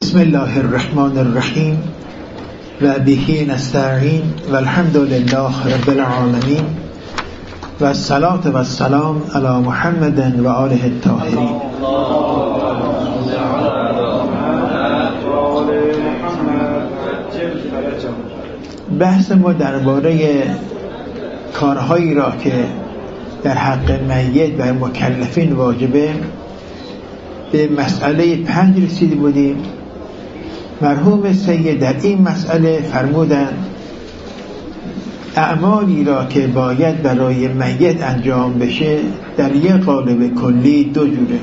بسم الله الرحمن الرحیم و به نستعین و الحمد لله رب العالمین و الصلاة و السلام علی محمد و آله الطاهرین. بحث ما درباره کارهایی را که در حق میت و مکلفین واجبه به مسئله 5 رسیده بودیم. مرحوم سید در این مسئله فرمودند اعمالی را که باید برای میت انجام بشه در یک قالب کلی 2 جوره.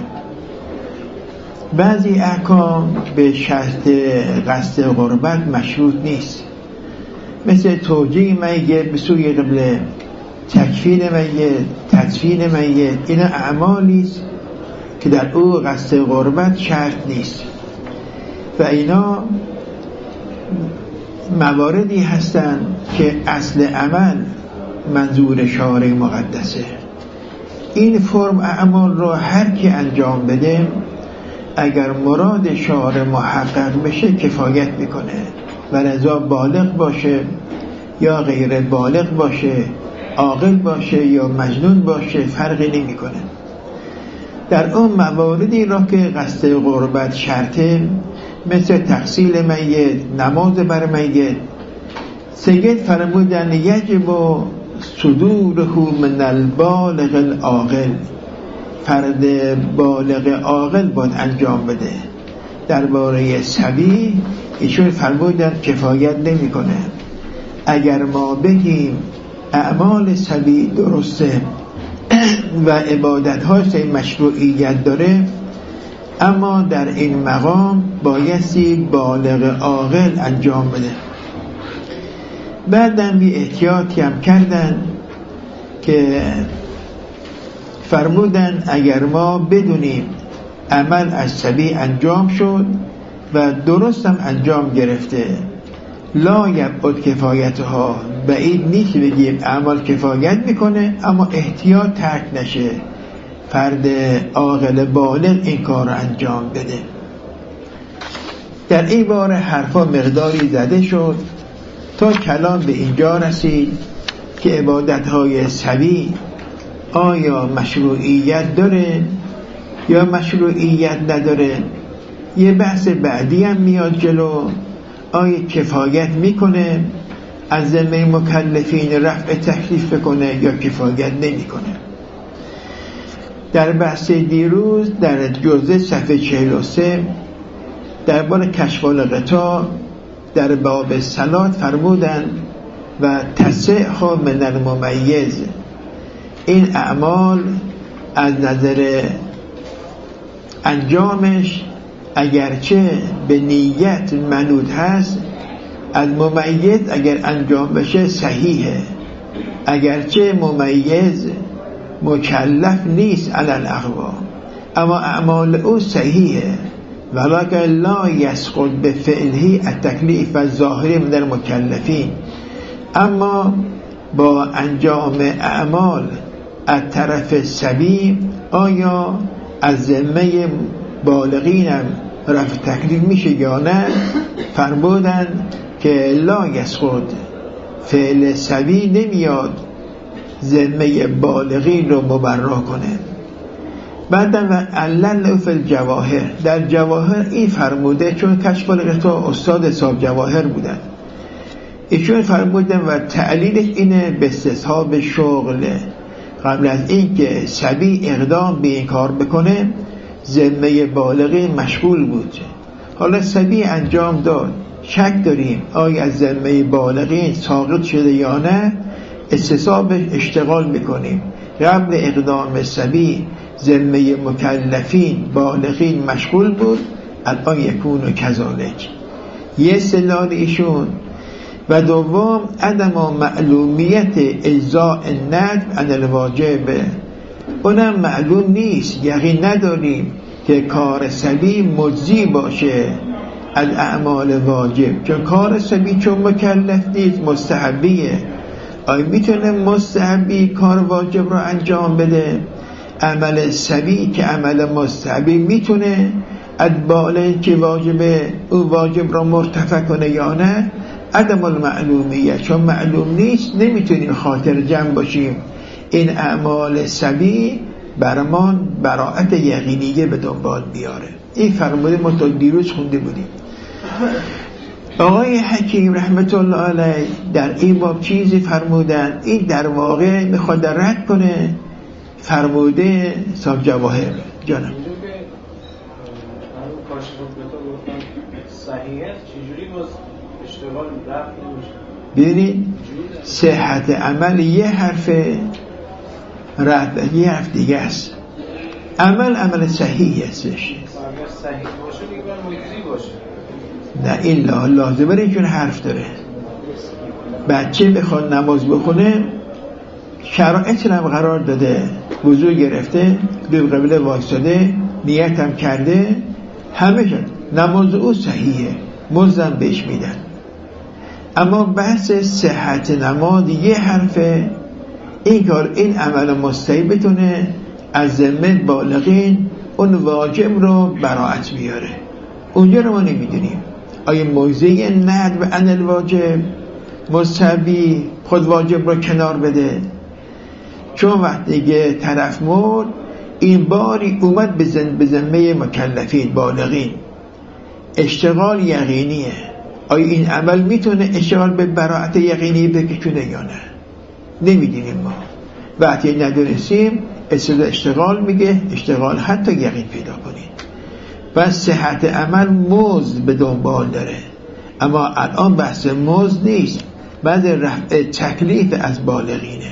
بعضی احکام به شرط قصد قربت مشروط نیست، مثل توجیه میت به سوی قبله، تکفین میت، تدفین میت. اینا اعمالی است که در او قصد قربت شرط نیست و اینا مواردی هستند که اصل عمل منظور شارع مقدسه. این فرم اعمال را هر کی انجام بده اگر مراد شارع محقق بشه کفایت میکنه و لذا بالغ باشه یا غیر بالغ باشه، عاقل باشه یا مجنون باشه، فرقی نمیکنه. در اون مواردی را که قصد قربت شرطه، مثل تغسیل میت، نماز بر میت، سید فرمودن یجب صدوره من البالغ العاقل، فرد بالغ عاقل باید انجام بده. درباره صبی ایشون فرمودن کفایت نمیکنه. اگر ما بگیم اعمال صبی درسته و عبادت‌هاش مشروعیت داره، اما در این مقام بایستی بالغ عاقل انجام بده. بعدم بی احتیاطی هم کردن که فرمودن اگر ما بدونیم عمل از صبی انجام شد و درست هم انجام گرفته، لا یبعد کفایتها، بعید نیست بگیم اعمال کفایت میکنه اما احتیاط ترک نشه، فرد عاقل بالغ این کار رو انجام بده. در این باره حرفا مقداری زده شد تا کلام به اینجا رسید که عبادتهای صبی آیا مشروعیت داره یا مشروعیت نداره. یه بحث بعدی هم میاد جلو، آیا کفایت میکنه از ذمه مکلفین رفع تکلیف کنه یا کفایت نمیکنه. در بحث دیروز در جزء صفحه 43 درباره کشف الغطا در باب صلات فرمودند و تصح من الممیز، این اعمال از نظر انجامش اگرچه به نیت منوط هست، از ممیز اگر انجام بشه صحیحه، اگرچه ممیز مکلف نیست علی الاقوا اما اعمال او صحیحه، ولکن لا یسقط بفعله التکلیف الظاهری من المکلفین. اما با انجام اعمال از طرف صبی آیا از ذمه بالغینم رفع تکلیف میشه یا نه؟ فرمودن که لا یسقط، فعل صبی نمیاد ذمه بالغین رو مبرا کنه. بعدم و علل فی الجواهر، در جواهر این فرموده، چون کشف الغطا استاد حساب جواهر بودن، ایشون فرمودن و تعلیلش اینه به استصحاب شغل، قبل از این که صبی اقدام به این کار بکنه ذمه بالغین مشغول بود. حالا صبی انجام داد، شک داریم آیا از ذمه بالغین ساقط شده یا نه، استصحابش اشتغال میکنیم. قبل اقدام صبی ذمه مکلفین بالغین مشغول بود، الان یکون و کذالک. یه استدلال ایشون. و دوم عدم معلومیت اجزاء الندب عن الواجب، اونم معلوم نیست، یقین نداریم که کار صبی مجزی باشه از اعمال واجب، چون کار صبی چون مکلف نیست مستحبیه. آیا میتونه مستحبی کار واجب رو انجام بده؟ عمل صبی که عمل مستحبی میتونه بالغ که واجبه او واجب را مرتفع کنه یا نه، عدم المعلومیه، چون معلوم نیست نمیتونیم خاطر جمع باشیم. این اعمال سبی برمان براءت یقینیه به دنبال بیاره. این فرموده ما تا دیروز خونده بودیم. آقای حکیم رحمت الله علیه در این باب چیزی فرمودن، این در واقع میخواد رد کنه فرموده صاحب جواهر. جانم ببینید صحت عمل یه حرف، رد یه حرف دیگه است. عمل صحیح هستش، نه این لازمه اینجور حرف داره. بچه بخواد نماز بخونه شرایط هم قرار داده، وضو گرفته، دو قبله وایساده، نیت هم کرده، همه شد، نماز او صحیحه، مزدم بهش میدن. اما بحث صحت نماز یه حرفه. این کار این عمل مستحی بتونه از ذمه بالغین اون واجب رو براءت بیاره. اونجا رو ما نمیدونیم آیا موضع ندب عن الواجب مستحبی خود واجب رو کنار بده، چون وقتی که طرف مرد این باری اومد به ذمه مکلفین بالغین، اشتغال یقینیه. آیا این عمل میتونه اشتغال به براءت یقینی بکشونه یا نه؟ نمیدونیم ما. وقتی ندونستیم اشتغال میگه اشتغال حتی یقین پیدا کنید. و صحت عمل مزد به دنبال داره، اما الان بحث مزد نیست، بعد رفع تکلیف از بالغینه.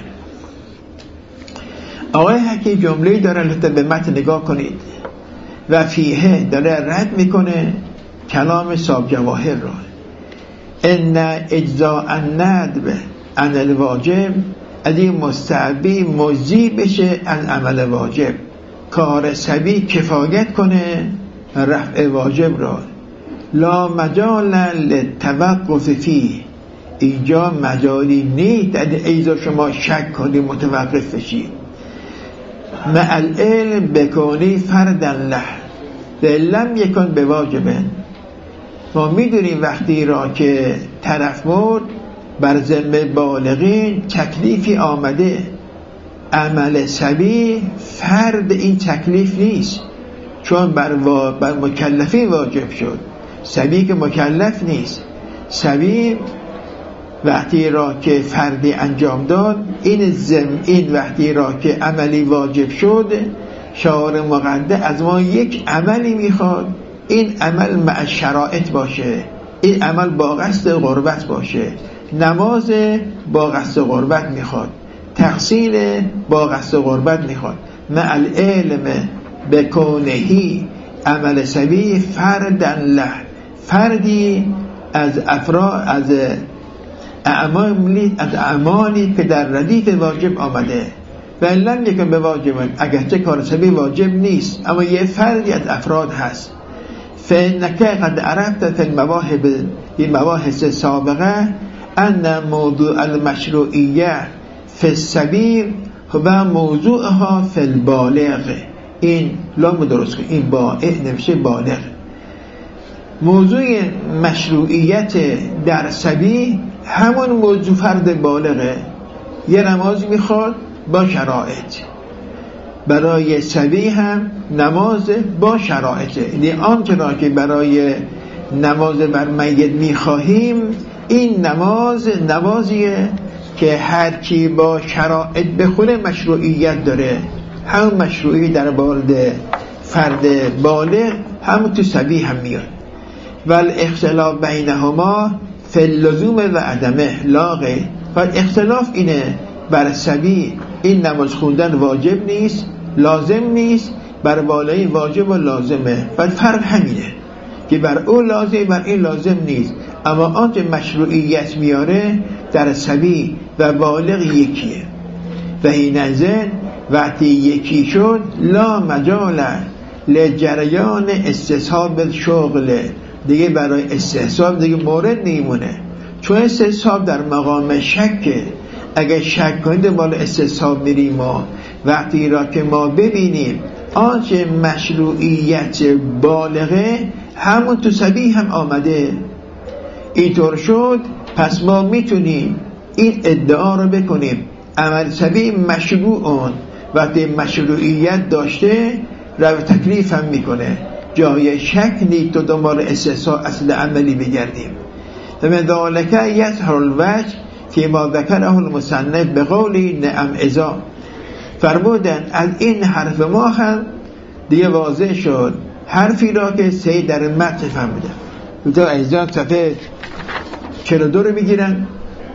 آقای حکیم جمله داره، لطفا به متن نگاه کنید. و فیه داره رد میکنه کلام صاحب جواهر را. ان اجزاء الندب عن الواجب، از این مستحبی مجزی بشه از عمل واجب، کار سبی کفایت کنه رفع واجب را. لا مجال للتوقف فيه، اینجا مجالی نیست در ایزا شما شک کنی متوقف بشی. مع العلم بکنی فردا له لم یکن به واجبه. ما میدونیم وقتی را که طرف مرد بر ذمه بالغین تکلیفی آمده، عمل سبی فرد این تکلیف نیست، چون بر مکلفین واجب شد. سبی که مکلف نیست، سبی وقتی را که فردی انجام داد، این وقتی را که عملی واجب شد، شعار مقدس از ما یک عملی میخواد، این عمل مع شرایط باشه، این عمل با قصد قربت باشه. نماز با قصد قربت میخواد، تحصیل با قصد قربت میخواد. مع العلم بکونهی عمل سبی فردن له، فردی از افراد، از اعمالی که در ردیف واجب آمده. و لم یکن به واجبن، اگرچه کار سبی واجب نیست اما یه فردی از افراد هست. فإنك قد عرفت في المواهب المباحث السابقة ان موضوع المشروعیه في السبیل و موضوعها في البالغ. این لام درست کن، این با نوشته بالغ. موضوع مشروعیت در سبیل همون موضوع فرد بالغه، یه نماز میخواد با شرایط. برای سبی هم نماز با شرایطه، یعنی آنچه را که برای نماز بر میت میخواهیم، این نمازیه که هر کی با شرایط بخونه مشروعیت داره. هم مشروعی در مورد فرد بالغ هم تو سبی هم میاد. والاختلاف بینهما فی اللزوم و عدمه لاغه. و اختلاف اینه بر سبی این نماز خوندن واجب نیست، لازم نیست، بر بالغ واجب و لازمه. و فرق همینه که بر او لازم، بر این لازم نیست. اما آنچه مشروعیت میاره در سبی و بالغ یکیه. و این نظر وقتی یکی شد لا مجال لجریان استصحاب شغل، دیگه برای استصحاب دیگه مورد نیمونه، چون استصحاب در مقام شکه. اگه شک کنید بالا استصحاب میریم ما. وقتی را که ما ببینیم آنچه مشروعیت بالغه همون تو صبیح هم آمده. اینطور شد پس ما میتونیم این ادعا رو بکنیم عمل صبیح مشروعون، وقتی مشروعیت داشته رو تکلیف هم میکنه، جای شک نیست تو دنبال استحصال اصل عملی بگردیم. و من ذالک یظهر الوجه فیما ذکره المصنف به قولی نعم اذا. فرمودن از این حرف ما هم دیگه واضح شد حرفی را که سید در متن فرموده. تا عزیزان صفحه 42 رو میگیرن.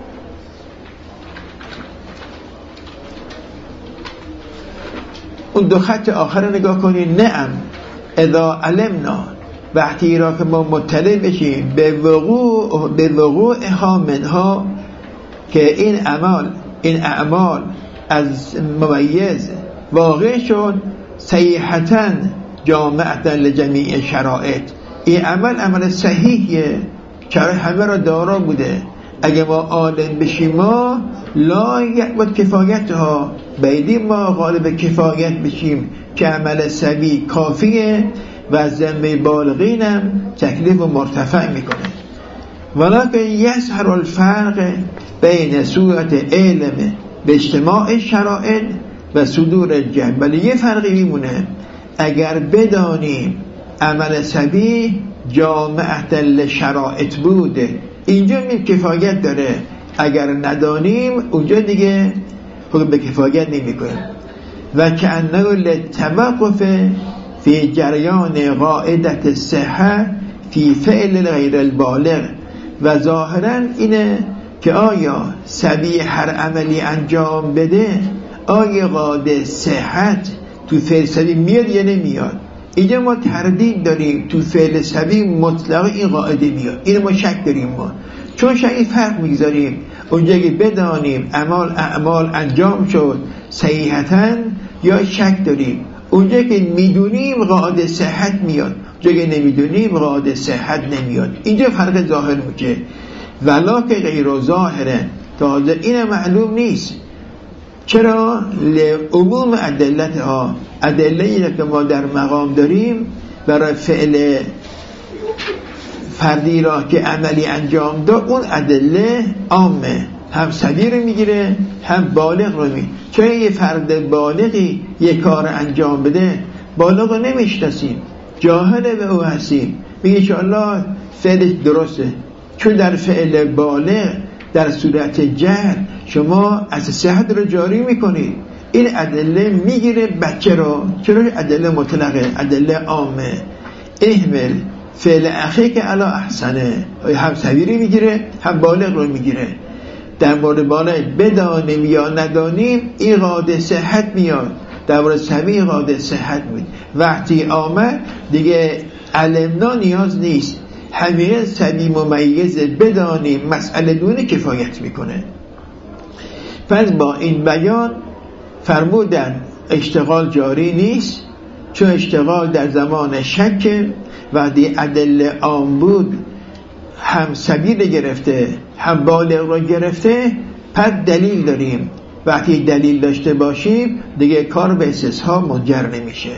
اون دو خط آخر رو نگاه کنید. نعم اذا علمنا، وقتی را که ما مطلع بشیم به وقوعها منها، که این اعمال از ممیز واقع شد، صحیحتاً جامعتاً لجمیع شرائط، این عمل صحیحیه، شرایط همه را دارا بوده. اگه ما عالم بشیم ما لا یعبد کفایتها، بیدیم ما غالب کفایت بشیم که عمل صحیح کافیه و ذمه بالغینم تکلیف و مرتفع میکنه. ولکن یظهر الفرق بین صورت علم به اجتماع شرائط و صدور الجهل. ولی یه فرقی میمونه، اگر بدانیم عمل صحیح جامعت لشرائط بوده اینجا کفایت داره، اگر ندانیم اونجا دیگه حکم به کفایت نمیکنه. و که انه للتوقف فی جریان قاعدت الصحه فی فعل غیر البالغ. و ظاهرا اینه که آیا صحیح هر عملی انجام بده آیا قاعده صحت تو فعل صحیح میاد یا نمیاد؟ اینجا ما تردید داریم، تو فعل صحیح مطلق این قاعده میاد، این ما شک داریم. ما چون شک فرق میگذاریم اونجا که بدانیم اعمال انجام شد صحیحتاً یا شک داریم. اونجا که میدونیم قاعده صحت میاد، اونجا که نمیدونیم قاعده صحت نمیاد. اینجا فرق ظاهر میشه. ولا که غیر ظاهره، تازه این معلوم نیست. چرا؟ لعموم ادلتها، ادله‌ای که ما در مقام داریم برای فعل فردی را که عملی انجام داد، اون ادله عامه، هم صغیر رو میگیره هم بالغ رو میگیره. چون یه فرد بالغی یه کار انجام بده، بالغ رو نمیشناسیم، جاهل به او هستیم، میگه انشاءالله فعلش درسته. چون در فعل بالغ در صورت جهل شما از صحت رو جاری میکنید، این ادله میگیره بچه رو. چرا؟ ادله مطلقه، ادله عامه. احمل فعل اخی که علا احسنه، هم صغیری میگیره هم بالغ رو میگیره. در مورد بالغ بدانیم یا ندانیم این قاعده صحت میاد، در مورد صحیح قاعده صحت میاد. وقتی آمد دیگه علمنا نیاز نیست، همه صحیح ممیز بدانیم مسئله دونه کفایت میکنه. پس با این بیان فرمودن اشتغال جاری نیست، چون اشتغال در زمان شک وقتی ادله عام بود هم صغیر گرفته هم بالغ رو گرفته، پس دلیل داریم. وقتی دلیل داشته باشیم دیگه کار به استصحاب منجر نمیشه.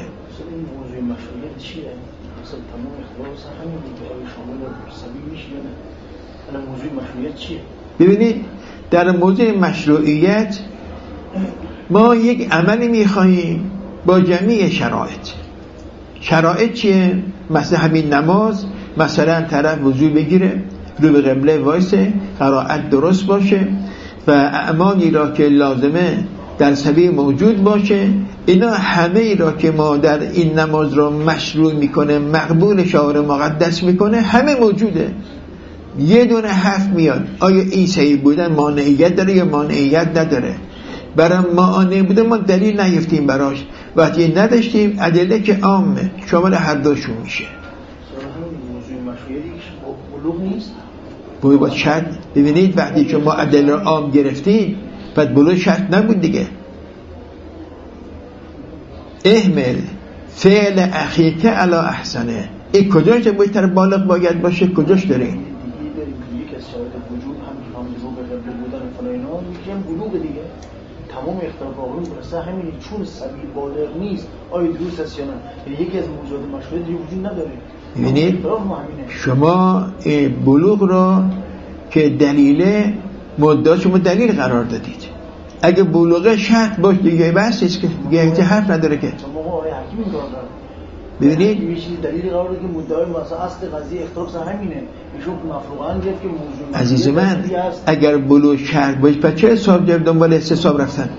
ببینید در موضوع مشروعیت ما یک عملی میخواییم با جمعی شرایط چیه؟ مثلا همین نماز، مثلا طرف وضو بگیره، رو به قبله وایسه، قرائت درست باشه و اعمالی را که لازمه در صحیح موجود باشه، اینا همه ای را که ما در این نماز را مشروع میکنه، مقبول شعائر مقدس میکنه، همه موجوده. یه دونه حرف میاد آیا این صحیح بودن مانعیت داره یا مانعیت نداره؟ برای مانع بوده ما دلیل نیفتیم براش، وقتی نداشتیم ادله که عامه شامل هر دوشون میشه. باید شرط ببینید وقتی که ما ادله عام گرفتیم پس بلوغ شرط نبود دیگه. احمل فعل اخیک علی احسنه، این کجاش بهتر بالغ باید باشه؟ کجاش داریم؟ تمام اختلاف آقایون برسه همینه، چون سبیل بالغ نیست آیا درست است یا نه. یعنی یکی از موضوعات مشهور دیگه وجود نداره. یعنی شما بلوغ را که دلیل مدعا شما دلیل قرار دادید. اگه بلوغ شرط باشه دیگه بس است که دیگه حرف نداره که. شما آقای حکیم این کار دارن. ببینید میشه دلیلی قرار داد که مدعای مثلا اصل قضیه اختلاف همینه. ایشون مفروغاً گفت که موضوع عزیز من اگر بلوغ شرط باشه پس چه حساب جب دنبال استصواب رفتن؟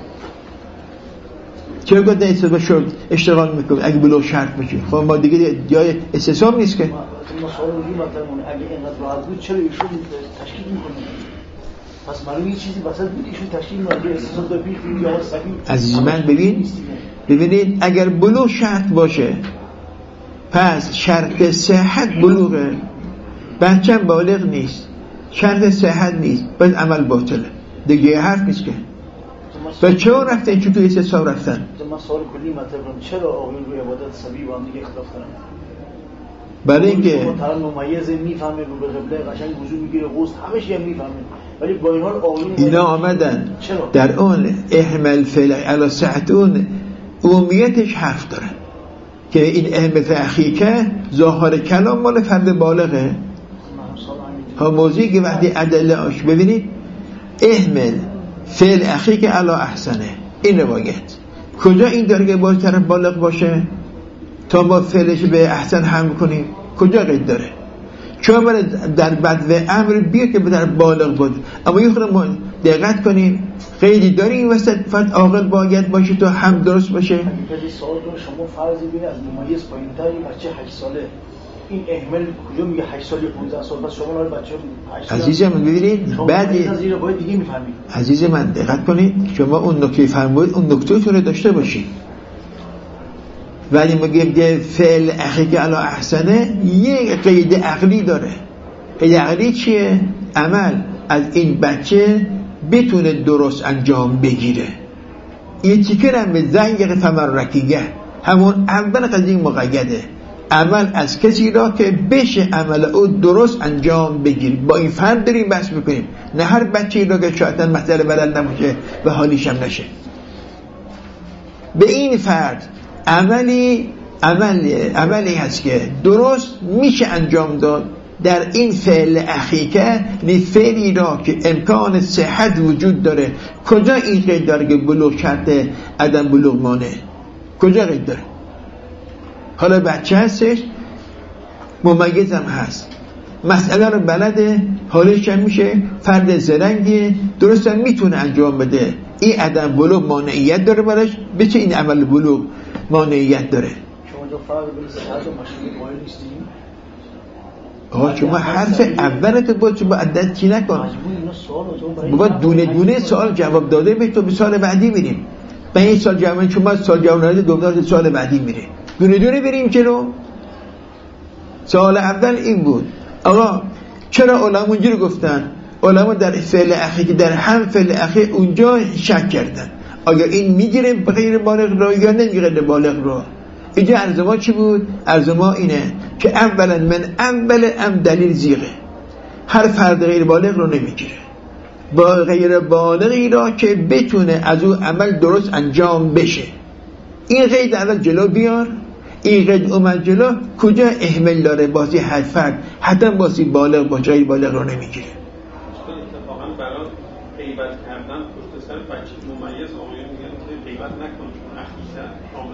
چرا گفت استصواب شد اشتغال میکنه اگه بلوغ شرط باشه؟ خب ما دیگه جای استصواب نیست که. ما سوال وجود مطلب اگه اینقدر راحت بود چرا ایشون تشکیل میکنه؟ پس معلومه یه چیزی وسط بود ایشون تشکیل میکنه استصواب دو پیش یا سبیل. عزیز من ببینید اگر بلوغ شرط باشه پس شرط صحت بلوغه، بچه بالغ نیست، شرط صحت نیست، باید عمل باطله دیگه، حرف نیست که. و چرا رفتن چون توی استصواب رفتن؟ من سوال کلی مطرح کنم چرا آقایون روی عبادت سبیل با هم دیگه اختلاف دارن؟ برای اینکه طرف ممیز میفهمه رو به قبله قشنگ وضو میگیره غسل همه چی میفهمه، ولی با این حال آقایون اینا آمدن در اون اهمل فعل علی صحت اون عمومیتش حرف دارن که این اهمل اخیکه ظاهر کلام مال فرد بالغه. ها موضوعی که وقتی ادله آش ببینید اهمل فعل اخیکه علی احسنه، این روایت کجا این داره که باید طرف بالغ باشه تا ما فعلش به احسن حمل کنیم؟ کجا قید داره؟ چون برای در بدو امر بیا که به در بالغ بود، اما یه خورده ما دقت کنیم قیدی داری این وسط فرد عاقل باید باشه تا هم درست باشه. این سوال رو شما فرضی بینید از ممیز پایین‌تری بچه 8 ساله این اهمال کجا میگه 8 سال یا 15 سال بس شما الان بچه 8 سال. عزیز من ببینید بعدی عزیز من دقت کنید شما اون نکته فرمودید اون نکته رو داشته باشید، ولی میگه فعل اخیک علی احسنه یک قید عقلی داره. قید عقلی چیه؟ عمل از این بچه بتونه درست انجام بگیره. یه چیکر هم به زنگ تمرکیه همون اول قضیه مقیده، عمل از کسی را که بشه عمل او درست انجام بگیر. با این فرد داریم بحث میکنیم، نه هر بچه‌ای را که شاید مسئله بلد نباشه و حالیش هم نشه. به این فرد عملی هست که درست میشه انجام داد در این فعل اخیکه، فعلی را که امکان صحت وجود داره. کجا این قید داره که بلوغ شرط عدم بلوغ مانه؟ کجا قید داره؟ حالا بچه هستش ممیز هم هست، مسئله رو بلده، حالش هم میشه فرد زرنگی درست هم میتونه انجام بده. این عدم بلوغ مانعیت داره براش، بچه این عمل بلوغ مانعیت داره. شما جو فرق بین صحت و مشروعیت قائل نیستید؟ آقا شما حرف اولت بود شما عدد چی نکن، بابا دونه دونه سوال جواب داده به تو به سال بعدی بریم. به این سال جواب شما سال جواب نده دوباره سال بعدی میره، دونه دونه بریم جلو. سوال اول این بود آقا چرا علما اونجوری گفتن؟ علما در فعل اخیر که در هم فعل اخیر اونجا شک کردن آیا این میگیره غیر بالغ را یا نمیگیره بالغ را. اینجا عرض ما چی بود؟ عرض ما اینه که اولا من اول دلیل زیغه، هر فرد غیر بالغ رو نمیگیره، با غیر بالغی را که بتونه از او عمل درست انجام بشه. این قید اول جلو بیار، این قید اومد جلو، کجا اهمال داره؟ بازی هر فرد حتی بازی بالغ با غیر بالغ رو نمیگیره. اتفاقا برای غیبت کردن پشت سر بچه ممیز آقایون میگن که غیبت نکن چون اخیسه عامل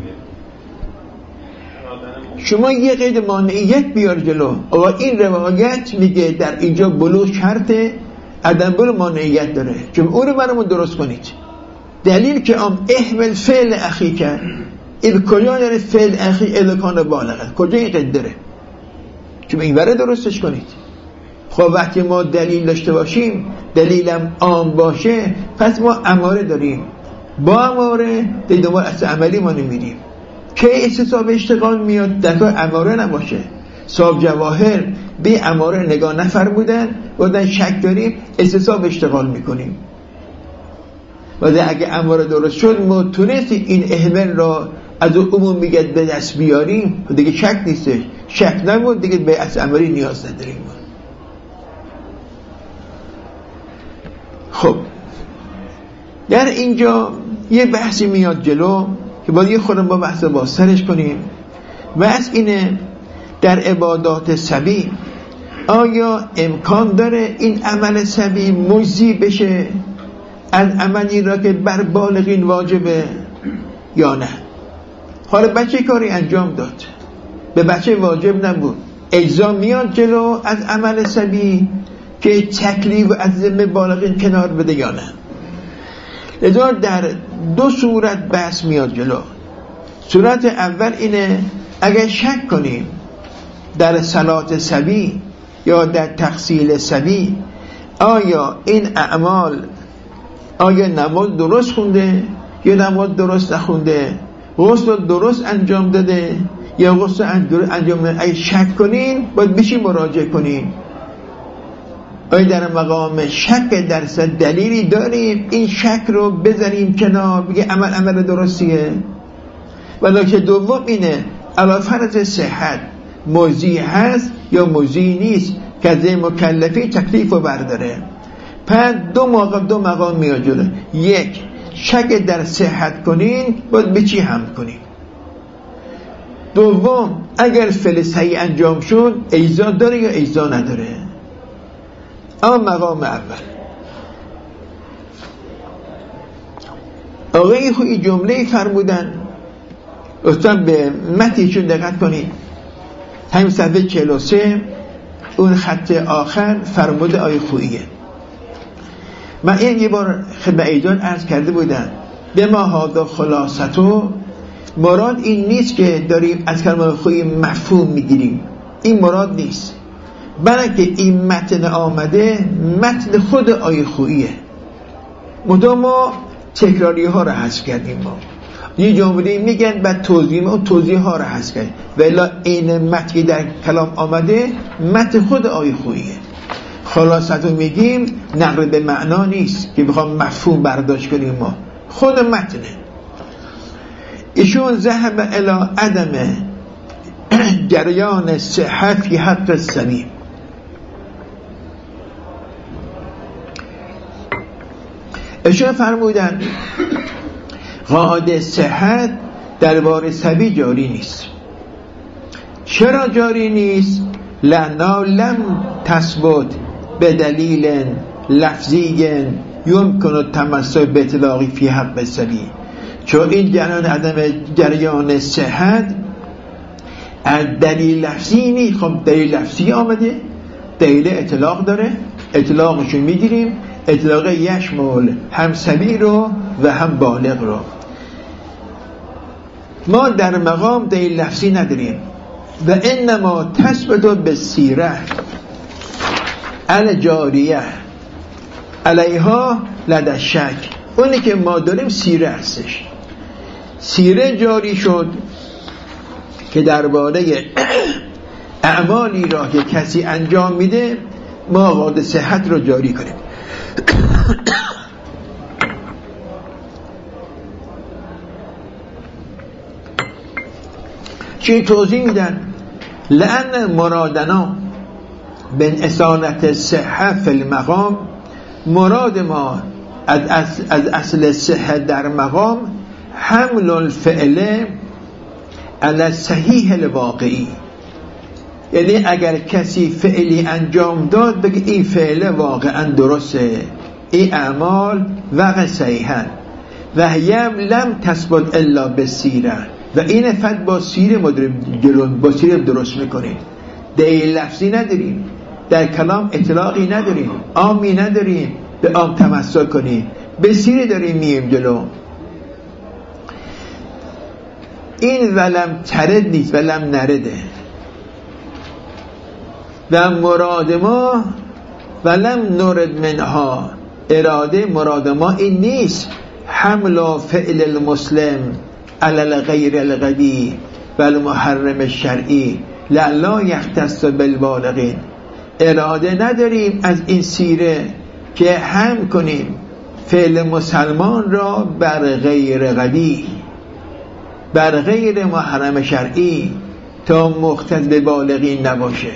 میشه. شما یه قید مانعیت بیار جلو. آقا این روایت میگه در اینجا بلوغ شرط عدم بلوغ مانعیت داره، چون اون رو برامون درست کنید. دلیل که احمل فعل اخی کرد این کجا داره؟ فعل اخی الکان بالغه، کجا این قید داره؟ چون این بره درستش کنید. خب وقتی ما دلیل داشته باشیم، دلیلم عام باشه، پس ما اماره داریم، با اماره دنبال اصل عملی ما نمیریم. که استصواب اشتغال میاد در کار اماره نباشه. صاحب جواهر به اماره نگاه نفرمودن، بودن شک داریم استصواب اشتغال میکنیم. و اگه اماره درست شد ما تونستیم این اهمال را از عموم میگه به دست بیاریم، دیگه شک نیستش، شک نمود دیگه به اصل عملی نیاز نداریم. خب در اینجا یه بحثی میاد جلو که باید یه خورده با بحث بازترش کنیم. بحث اینه در عبادات سبی آیا امکان داره این عمل سبی مجزی بشه از عملی را که بر بالغین واجبه یا نه؟ حالا بچه کاری انجام داد، به بچه واجب نبود، اجزا میاد جلو از عمل سبی که تکلیف از ذمه بالغین کنار بده یا نه؟ لذا در دو صورت بحث میاد جلو. صورت اول اینه اگر شک کنیم در صلات سبی یا در تغسیل سبی آیا این اعمال، آیا نماز درست خونده یا نماز درست نخونده، غسل درست انجام داده یا غسل انجام داده، اگه شک کنین باید بشی مراجعه کنین. آیا در مقام شک درصد دلیلی داریم این شک رو بذاریم کنار بگه عمل درستیه؟ ولی که دوم اینه علی فرض صحت موضوعی هست یا موضوعی نیست که از مکلفی تکلیف رو برداره. پس دو مقام میاد جلو. یک، شک در صحت کنین باید به چی هم کنین. دوم، اگر فعل صحیح انجام شد اجزا داره یا اجزا نداره. اما مقام اول آقای خویی جمله فرمودن، لطفاً به متنشون دقت کنید، همین صفحه 43 اون خط آخر فرموده آقای خوییه. من این یه بار خدمت ایدان عرض کرده بودم به ما هادا خلاصتو، مراد این نیست که داریم از کلمه خویی مفهوم میگیریم، این مراد نیست، بلکه این متن آمده متن خود آقای خوییه، مدام ما تکراری ها رو حذف کردیم. ما یه جمله میگن بعد توضیح اون توضیح ها رو حذف کردیم، ولی این متن در کلام آمده متن خود آقای خوییه. خلاصتو میگیم نقل به معنا نیست که بخوام مفهوم برداشت کنیم، ما خود متنه. ایشون ذهب الی عدم جریان صحت فی حق السبی. ایشون فرمودن قاعده صحت درباره سبی جاری نیست. چرا جاری نیست؟ لأنه لم تثبت به دلیل لفظی یمکن التمسک به اطلاقی فی حق السبی. چون این جریان عدم جریان صحت از دلیل لفظی نیست. خب دلیل لفظی آمده، دلیل اطلاق داره، اطلاقشو میگیریم، اطلاق یشمل هم سبی رو و هم بالغ رو. ما در مقام دلیل لفظی نداریم و انما تثبت بالسیره الجاریه علیها لدى شک. اونی که ما داریم سیره هستش، سیره جاری شد که درباره اعمالی را که کسی انجام میده ما قاعده صحت رو جاری کنیم. چی توضیح میدن؟ لأن مرادنا بن اصالت صحت فی المقام، مراد ما از اصل صحت در مقام حمل الفعل علی صحیح الواقعی. یعنی اگر کسی فعلی انجام داد بگه این فعل واقعا درسته، این اعمال واقع صحیحن و هیم لم تثبت الا بالسیره، و این فقط با سیره با سیره درست میکنیم. دلیل لفظی نداریم، در کلام اطلاقی نداریم، عامی نداریم به عام تمسک کنیم، به سیره داریم میم جلو. این ولم ترد نیست، ولم نرده. و مراد ما ولم نرد منها، اراده مراد ما این نیست حمل و فعل المسلم علی غیر الغدی و المحرم الشرعی لا یختص بالبالغین. اراده نداریم از این سیره که هم کنیم فعل مسلمان را بر غیر غدی، بر غیر محرم شرعی تا مختص به بالغین نباشه،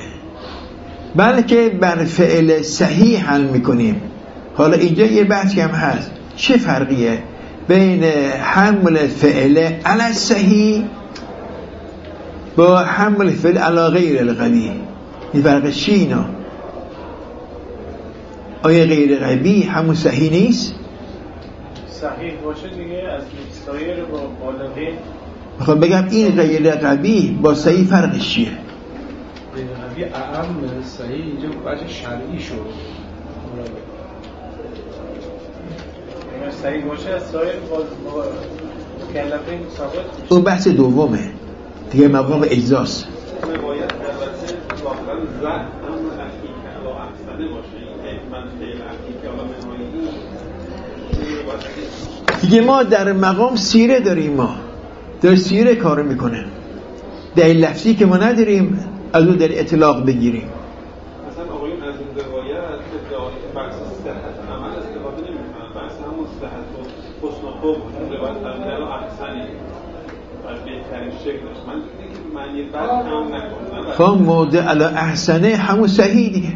بلکه بر فعل صحیح حل میکنیم. حالا اینجا یه بحث هم هست، چه فرقیه بین حمل فعل علی الصحیح با حمل فعل علی غیر القوی؟ این فرق چی اینا؟ آیا غیر قوی همون صحیح نیست؟ صحیح باشه دیگه از سایر با بالغین. میخوام بگم این غیر قوی با صحیح فرقش چیه؟ غیر قوی اعم، صحیح اینجا وجه شرعی شد. اگر صحیح باشه از سایر با مکلفین ثابت. اون بحث دومه دیگه، مقام اجزاست. باید البته واقعا زد همون اخی که علا احسنه باشه، این من خیلی اخی که علا منهایی دیگه ما در مقام سیره داریم، ما در سیره کار میکنه، در لفظی که ما نداریم از اون در اطلاق بگیریم. مثلا آقایون از اون روایت بحث صحت عمل استفاده نمیکنن، بحث همون صحت و حسن و خوب روایت در احسنی باید بهترین شکلش. من دیگه که معنی بد هم نکنم، خب موضع علا احسنه همون صحیح دیگه،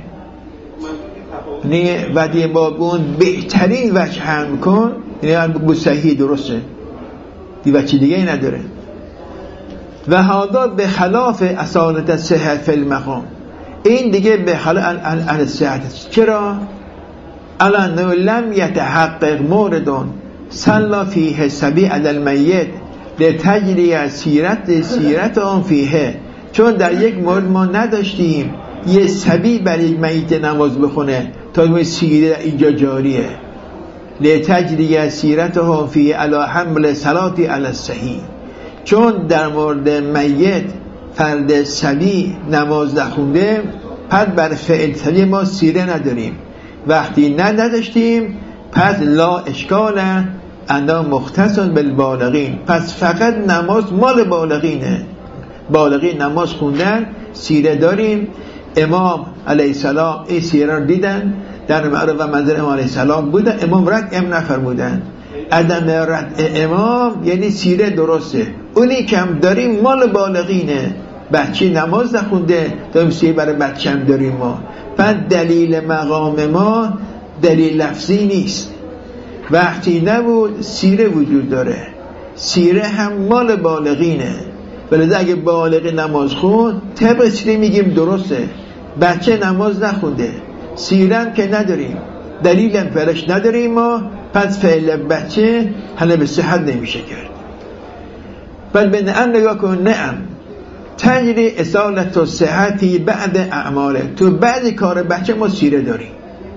نه وقتی با اون بهترین وجه هم کن، یعنی بگو صحیح درسته دی وجه دیگه ای نداره. و هذا به خلاف اصالت صحت فی المقام، این دیگه به خلاف عن صحت. چرا؟ الان لم یتحقق مورد صلى فیه سبی علی المیت لتجری سیرت آن فیه، چون در یک مورد ما نداشتیم یه سبی برای یک میت نماز بخونه تا این سیره اینجا جاریه. لتجری سیرتها فی علی حمل صلاتی علی الصحیح، چون در مورد میت فرد سبی نماز نخونده، پس بر فعل سبی ما سیره نداریم. وقتی نداشتیم پس لا اشکال انا مختص بالبالغین، پس فقط نماز مال بالغینه، بالغین نماز خوندن، سیره داریم. امام علیه السلام این سیره رو دیدن، در معرض و منظر امام علیه السلام بودن، امام رد نفرمودن. عدم رد امام یعنی سیره درسته، اونی کم داریم مال بالغینه، بچه نماز نخونده داریم سیره برای بچه هم داریم ما. پس دلیل مقام ما دلیل لفظی نیست. وقتی نبود سیره وجود داره، سیره هم مال بالغینه، ولی اگه بالغ نماز خون طبق سیره میگیم درسته، بچه نماز نخونده سیره هم که نداریم، دلیل هم فرش نداریم ما، پس فعل بچه حالا به صحت نمیشه کرد. بل به نعم نگاه کن، نعم تجری اصالت و صحتی بعد اعماله، تو بعد کار بچه ما سیره داریم.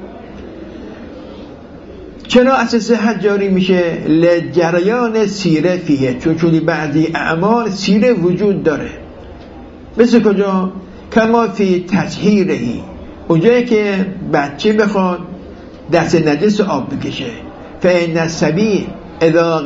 چرا اصل صحت جاری میشه؟ لجریان سیره فیه، چون بعدی اعمال سیره وجود داره. مثل کجا؟ کما فی تطهیرهی، اونجایی که بچه بخواد دست نجس آب بکشه، فإن الصبی اذا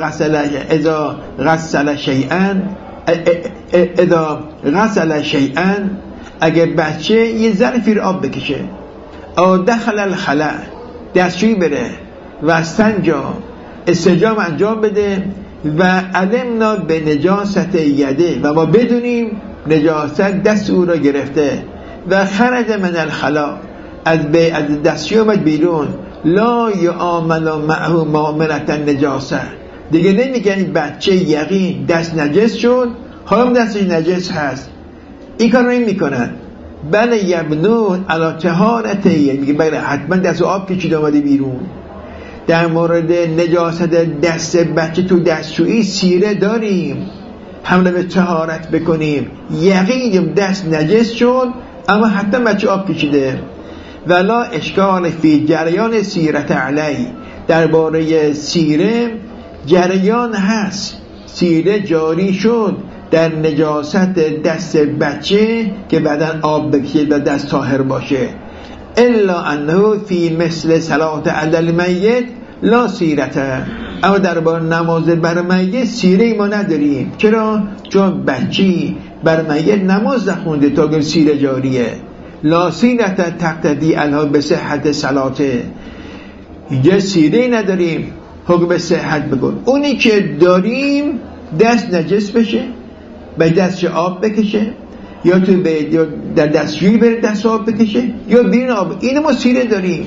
غسل شیئا، اگه بچه یه ظرفی رو آب بکشه، او دخل الخلاء دستشویی بره و استنجام انجام بده، و علمنا به نجاست یده، و ما بدونیم نجاست دست او را گرفته، و خرج من الخلاء از دستشویی اومد بیرون، لا یعامل معه معاملة النجاسه، دیگه نمیگن بچه یقین دست نجس شد حالا دستش نجس هست، این کار رو این میکنن. بله یبنون علی طهارت، میگه بله حتما دست آب کشید اومده بیرون. در مورد نجاست دست بچه تو دستشویی سیره داریم، حمله به طهارت بکنیم، یقین دست نجس شد اما حتی بچه آب کشیده. ولا اشکال فی جریان سیرت علی، درباره سیره جریان هست، سیره جاری شد در نجاست دست بچه که بعدن آب بکشید و دست طاهر باشه. الا انه فی مثل صلات علی المیت لا سیرته، اما درباره نماز بر میت سیره ما نداریم. چرا؟ چون بچی بر میت نماز نخونده تا سیره جاریه. لا سیرته تقتدی عنها به صحت صلاته، اینجا سیره نداریم حکم صحت بگن. اونی که داریم دست نجس بشه به دستش آب بکشه، یا تو در دستشویی بره دست آب بکشه، یا بیرون آب، اینو ما سیره داریم.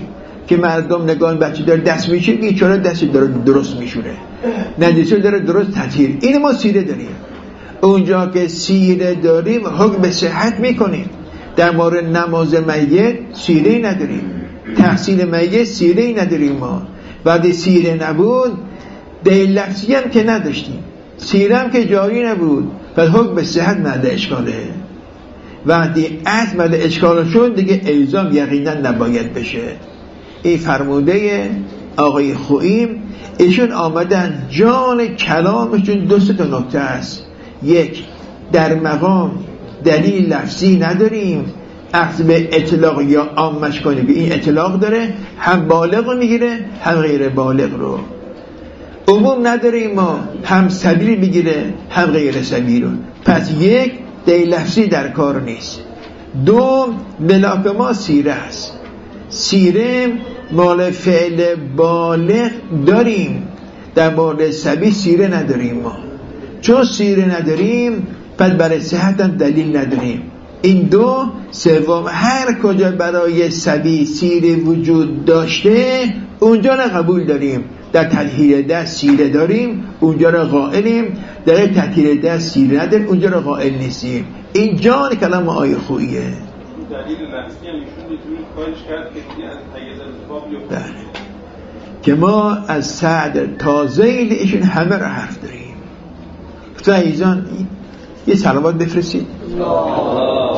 که مردم نگاه بچه داره دست میشه میگه چرا دست داره درست میشونه، ندیسه داره درست تطهیر. این ما سیره داریم. اونجا که سیره داریم حکم به صحت میکنیم. در مورد نماز میت سیره نداریم، تحصیل میت سیره نداریم. ما وقتی سیره نبود دلیل لفظی هم که نداشتیم، سیره هم که جاری نبود، پس حکم به صحت مده اشکاله. وقتی عد مده اشکال شد دیگه الزام یقینا نباید بشه. این فرموده آقای خوئیم. ایشون آمدن جان کلامشون دو سه تا نکته است. یک، در مقام دلیل لفظی نداریم، اخذ به اطلاق یا عامش کنیم که این اطلاق داره، هم بالغ رو میگیره هم غیر بالغ رو. عموم نداریم ما، هم سبیل میگیره هم غیر سبیل رو. پس یک، دلیل لفظی در کار نیست. دو، ملاک ما سیره است. سیره مال فعل بالغ داریم، در مورد سبیل سیره نداریم ما. چون سیره نداریم پس برای صحت هم دلیل نداریم. این دو. سوم، هر کجا برای سبیل سیره وجود داشته اونجا را قبول داریم. در تطهیر دست سیره داریم اونجا را قائلیم، در تطهیر دست سیره نداریم اونجا را قائل نیستیم. این جان کلام آیه خویه. دلیل لفظی هم ایشون دیگه کارش کرد که دیگه از تیز انتخاب بیفته. بله، که ما از صدر تا ذیل ایشون همه را حرف داریم. فیضان یه سلامات بفرستید.